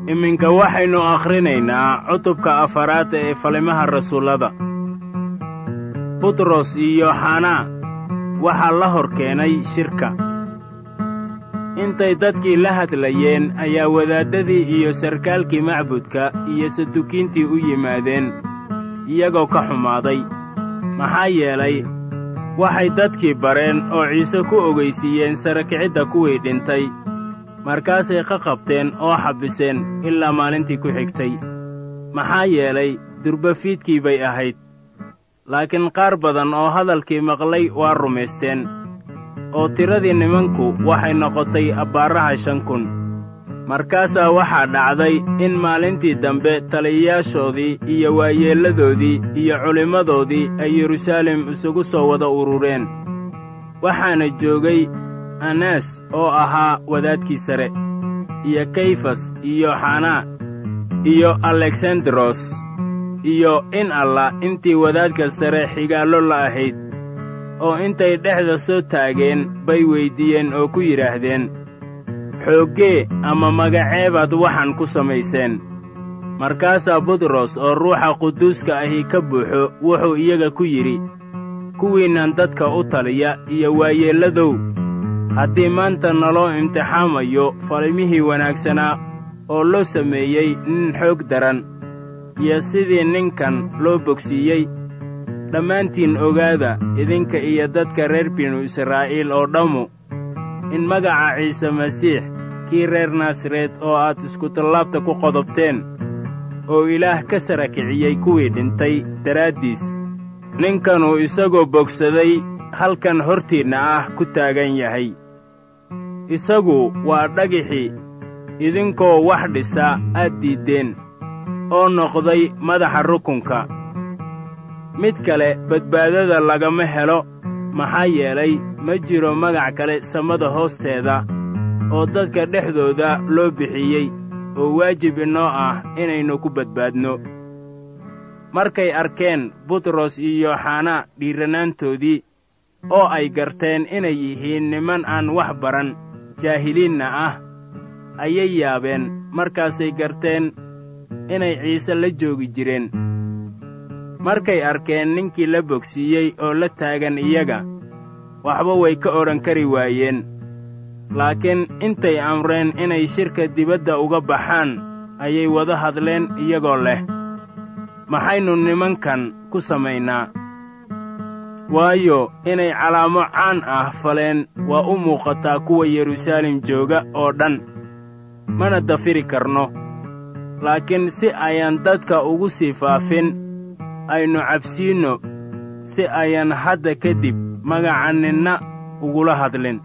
iminka waxaynu akhrinaynaa cutubka 4 ee Falimaha Rasuullada. Butros iyo Yooxanaa waxaa la hor keenay shirka. Intay dadkii la hadlayeen ayaa wadaaddadii iyo sarkaalkii macbudka iyo sadukiintii u yimaadeen, iyagoo ka xumaaday. Maxaa yeelay waxay dadkii bareen oo Ciise ku ogeysiiyeen sara kicidda kuwii dhintay. Markaasay ka qabteen oo xabiseen ilaa maalintii ku xigtay. Maxaa yeelay durba fiidkii bay ahayd. Laakiin qaar badan oo hadalkii maqlay waa rumaysteen, oo tiradii nimanku waxay noqotay abbaaraha 5,000. Markaasaa waxaa dhacday in maalintii dambe taliyayaashoodii iyo waayeelladoodii iyo culimmadoodii ay Yeruusaalem isugu soo wada urureen. Waxaana joogay Anaas oo ahaa wadaadkii sare, iyo Kayfas iyo Yooxanaa iyo Aleksandaros, iyo in alla intii wadaadka sare xigaallo la ahayd. Oo intay dhexda soo taageen bay weyddiiyeen oo ku yidhaahdeen, xooggee ama magaceebaad waxaan ku samayseen? Markaasaa Butros oo Ruuxa Quduuska ahi ka buuxo wuxuu iyaga ku yidhi, kuwiinnan dadka u taliya iyo waayeelladow, haddii maanta naloo imtixaamayo falimihii wanaagsanaa oo loo sameeyey nin xoog daran, iyo sidii ninkan loo bogsiiyey, dhammaantiin ogaada idinka iyo dadka reer binu Israa'iil oo dhammu, in magaca Ciise Masiix, kii reer Naasareed oo aad iskutallaabta ku qodobteen, oo Ilaah ka sara kiciyey kuwii dhintay daraaddiis, ninkanuu isagoo bogsaday halkan hortiinna ah ku taagan yahay. Isagu waa dhagixii idinkoo wax dhisa aad diiddeen, oo noqday madaxa rukunka. Mid kale badbaadada lagama helo, maxaa yeelay ma jiro magac kale samada hoosteeda oo dadka dhexdooda loo bixiyey oo waajib inoo ah inaynu ku badbaadno. Markay arkeen Butros iyo Yooxanaa dhiiranaantoodii, oo ay garteen inay yihiin niman aan wax baran, jaahiliinna ah, ayay yaabeen. Markaasay garteen inay Ciise la joogi jireen. Markay arkeen ninkii la bogsiiyey oo la taagan iyaga, waxba way ka odhan kari waayeen. Laakiin intay amreen inay shirka dibadda uga baxaan, ayay wada hadleen iyagoo leh, maxaynu nimankan ku samaynaa? Waayo inay calaamo caan ah faleen waa u muuqataa kuwa Yeruusaalem jooga oo dhan, mana dafiri karno. Laakiin si ayaan dadka ugu sii faafin, aynu cabsiinno, si ayaan hadda kadib magaca ninna ugula hadlin.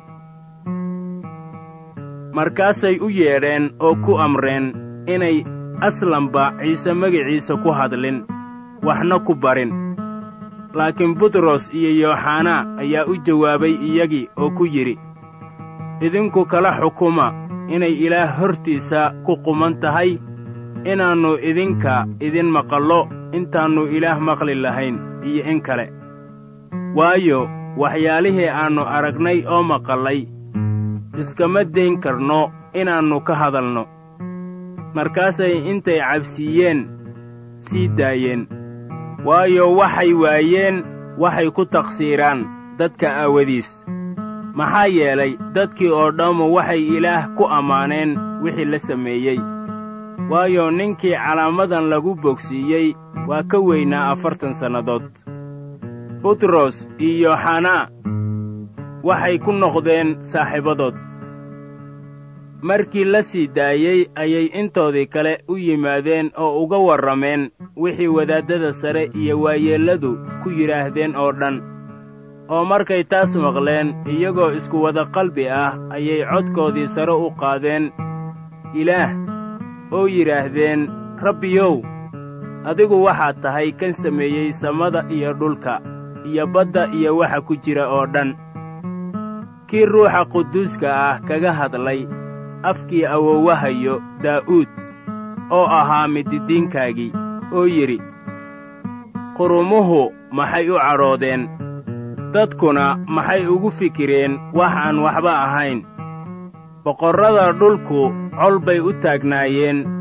Markaasay u yeedheen oo ku amreen inay aslanba Ciise magaciisa ku hadlin, waxna ku barin. Laakiin Butros iyo Yooxanaa ayaa u jawaabay iyagii oo ku yidhi, idinku kala xukuma inay Ilaah hortiisa ku quman tahay inaannu idinka idin maqallo intaannu Ilaah maqli lahayn iyo in kale. Waayo waxyaalihii aannu aragnay oo maqallay iskama dayn karno inaannu ka hadalno. Markaasay intay cabsiiyeen sii daayeen, waayo waxay waayeen waxay ku taqsiiraan dadka aawadiis. Maxaa yeelay dadkii oo dhammu waxay Ilaah ku ammaaneen wixii la sameeyey. Waayo ninkii calaamadan lagu bogsiiyey waa ka weynaa 40 sannadood. Butros iyo Yooxanaa waxay ku noqdeen saaxiibadood. Markii la sii daayey ayay intoodii kale u yimaadeen oo uga warrameen wixii wadaaddada sare iyo waayeelladu ku yidhaahdeen oo dhan. Oo markay taas maqleen, iyagoo isku wada qalbi ah, ayay codkoodii sare u qaadeen Ilaah oo yidhaahdeen, Rabbiyow, adigu waxaad tahay kan sameeyey samada iyo dhulka, iyo badda iyo waxa ku jira oo dhan. Kii Ruuxa Quduuska ah kaga hadlay afkii awoowahayo Daa'uud, oo ahaa mididiinkaagii, oo yidhi, qurumuhu maxay u cadhoodeen, dadkuna maxay ugu fikireen wax aan waxba ahayn. Boqorrada dhulku col bay u taagnaayeen,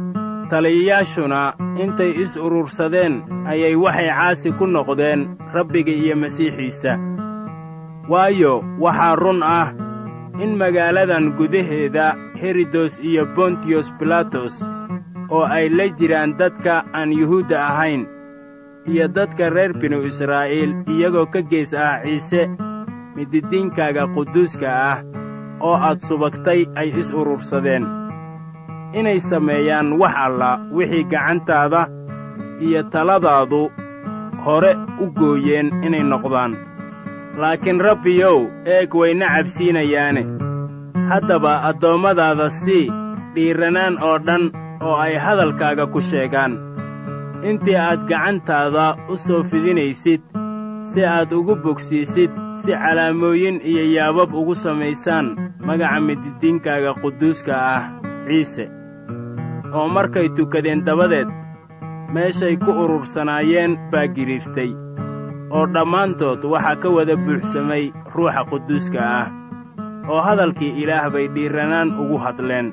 taliyayaashuna intay is urursadeen ayay waxay caasi ku noqdeen rabbiga iyo masiixiisa. waayo waxaa run ah in magaaladan gudaheeda herodos iyo bontiyos bilatos oo ay la jiraan dadka aan yuhuudda ahayn iyo dadka reer binu israa'iil iyagoo ka gees ah ciise mididiinkaaga quduuska ah oo aad subagtay ay is urursadeen inay sameeyaan wax alla wixii gacantaada iyo taladaadu hore u gooyeen inay noqdaan. laakiin rabbiyow eeg wayna cabsiinayaane haddaba addoommadaada sii dhiiranaan oo dhan oo ay hadalkaaga ku sheegaan intii aad gacantaada u soo fidinaysid si aad ugu bogsiisid si calaamooyin iyo yaabab ugu samaysaan magaca mididiinkaaga quduuska ah ciise. oo markay tukadeen dabadeed meeshay ku urursanaayeen baa giriirtay oo dhammaantood waxaa ka wada buuxsamay ruuxa quduuska ah oo hadalkii ilaah bay dhiiranaan ugu hadleen.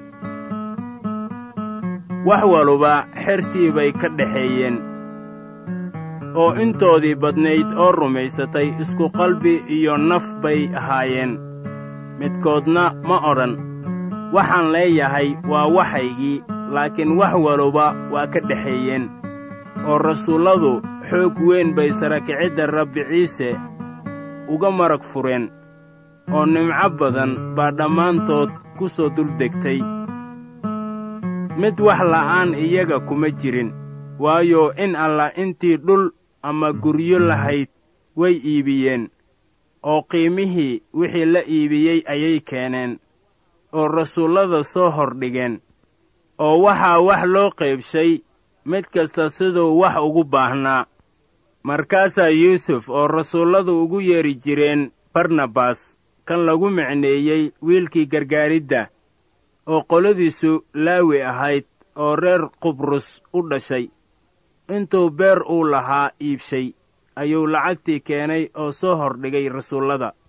wax waluba xertii bay ka dhexeeyeen oo intoodii badnayd oo rumaysatay isku qalbi iyo naf bay ahaayeen. midkoodna ma odhan waxaan leeyahay waa waxaygii, laakiin wax waluba waa ka dhexeeyeen. oo rasuulladu xoog weyn bay sarakicidda rabbi ciise uga marag fureen oo nimco badan baa dhammaantood ku soo duldegtay. mid wax la'aan iyaga kuma jirin, waayo in alla intii dhul ama guryo lahayd way iibiyeen oo qiimihii wixii la iibiyey ayay keeneen oo rasuullada soo hordhigeen. oo waxaa wax loo qaybshay mid kasta siduu wax ugu baahnaa. markaasaa yuusuf oo rasuulladu ugu yeedhi jireen barnabas kan lagu micneeyey wiilkii gargaaridda oo qoladiisu laawi ahayd oo reer qubrus u dhashay, intuu beer uu lahaa iibshay ayuu lacagtii keenay oo soo hordhigay rasuullada.